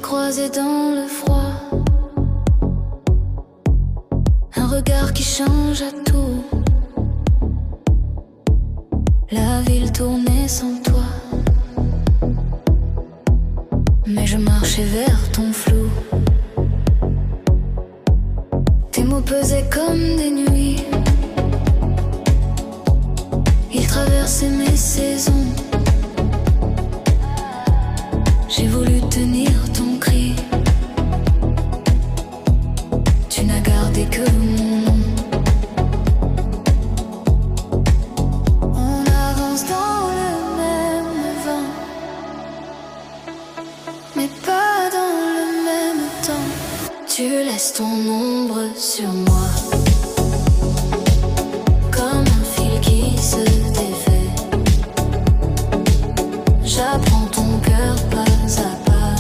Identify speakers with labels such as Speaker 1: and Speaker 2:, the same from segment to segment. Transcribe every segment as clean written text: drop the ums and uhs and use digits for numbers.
Speaker 1: croisés dans le froid. Un regard qui change à tout. La ville tournait sans toi. Mais je marchais vers ton flou. Tes mots pesaient comme des nuits. Ils traversaient mes saisons. J'ai voulu tenir ton cri. Tu n'as gardé que mon nom. On avance dans le même vent, mais pas dans le même temps. Tu laisses ton ombre sur moi, comme un fil qui se défait. J'apprends ton cœur pas à pas,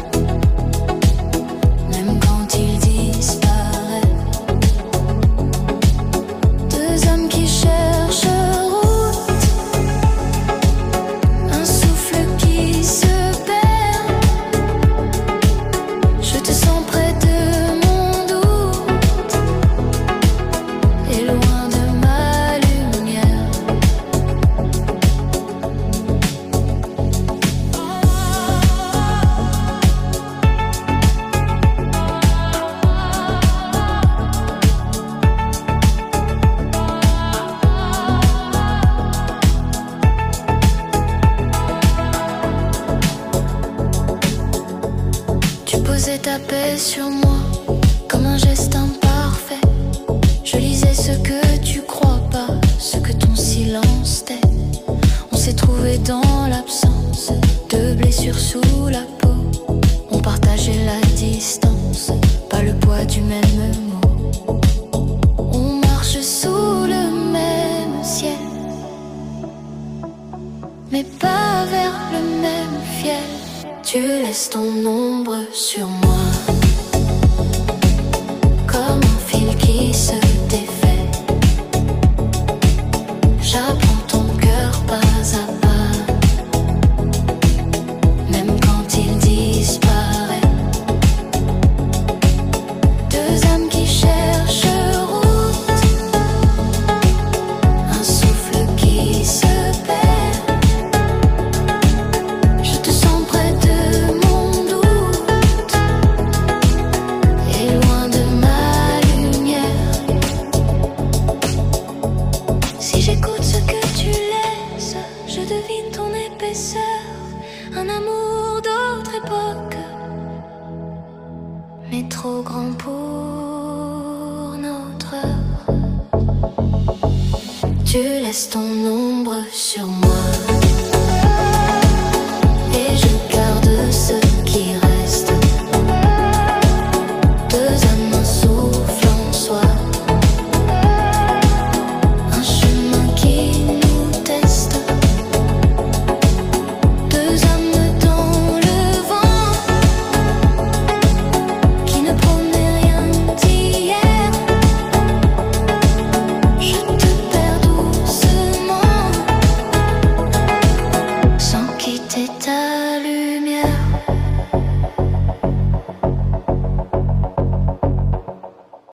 Speaker 1: même quand il disparaît. Deux hommes qui cherchent route, un souffle qui se perd. Je te sens près de mon doute et loin de ma lumière. Tu posais ta paix sur moi comme un geste imparfait. Je lisais ce que tu crois pas, ce que ton silence tait. On s'est trouvé dans l'absence de blessures sous la peau. On partageait la distance, pas le poids du même mot. On marche sous le même ciel, mais pas vers le même fiel. Tu laisses ton ombre sur moi, comme un fil qui se défait. J'apprends ton cœur pas à pas, même quand il disparaît. Deux âmes qui cherchent route, un souffle qui se perd. Je te sens près de mon doute et loin de ma lumière. Si j'écoute ce que tu laisses, je devine ton épaisseur. Un amour d'autre époque, mais trop grand pour notre heure. Tu laisses ton ombre sur moi.